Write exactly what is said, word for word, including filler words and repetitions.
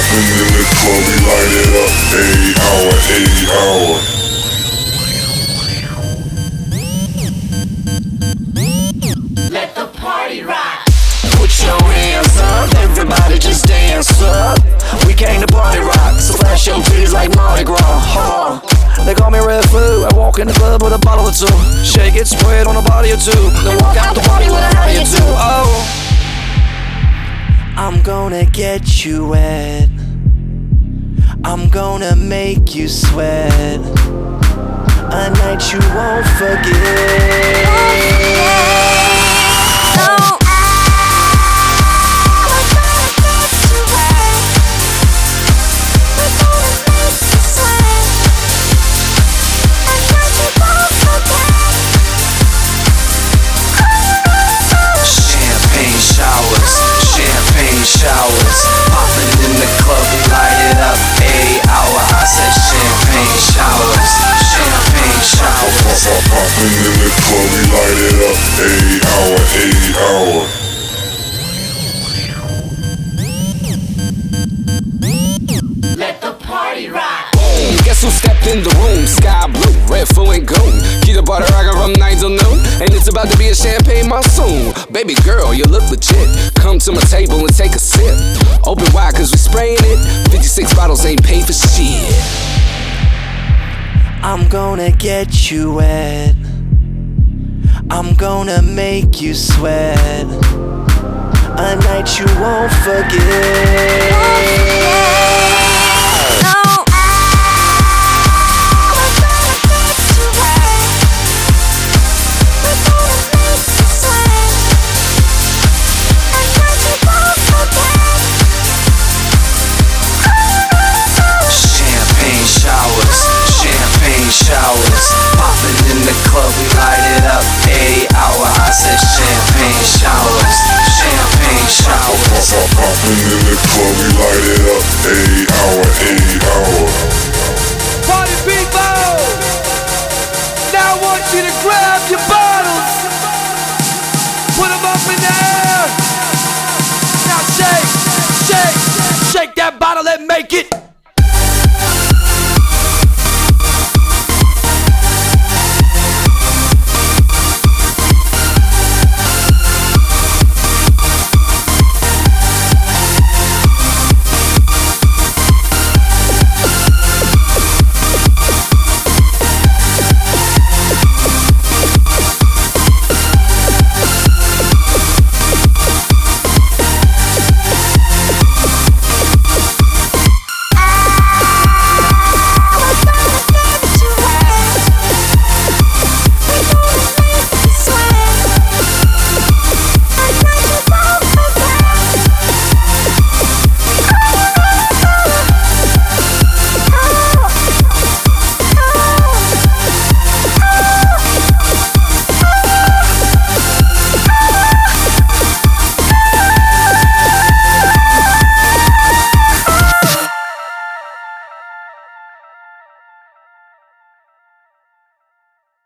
poppin' in the club, we light it up. Eight hour, eight hour. Let the party rock. Put your hands up, everybody just dance up. We came to party rock, so flash your titties like Mardi Gras. Huh. They call me Red Flu. I walk in the club with a bottle or two. Shake it, spread on a body or two. Then walk out the party with a howdy or two. Oh, I'm gonna get you wet. I'm gonna make you sweat. A night you won't forget. Showers, popping in the club, we light it up. Eight hour, I said champagne showers, champagne showers. Poppin' in the club, we light it up. Eight hour, eight hour. Let the party rock. Boom, guess who stepped in the room? Sky blue, red, full and gold. Keep the butter rockin' from nine till noon, and it's about to be a champagne monsoon. Baby girl, you look legit. Come to my table and take a sip. Open wide cause we spraying it. fifty-six bottles ain't paid for shit. I'm gonna get you wet. I'm gonna make you sweat. A night you won't forget. Showers, popping in the club, we light it up. Eight hour, I said champagne showers, champagne showers. Poppin' in the club, we light it up. Eight hour, eight hour.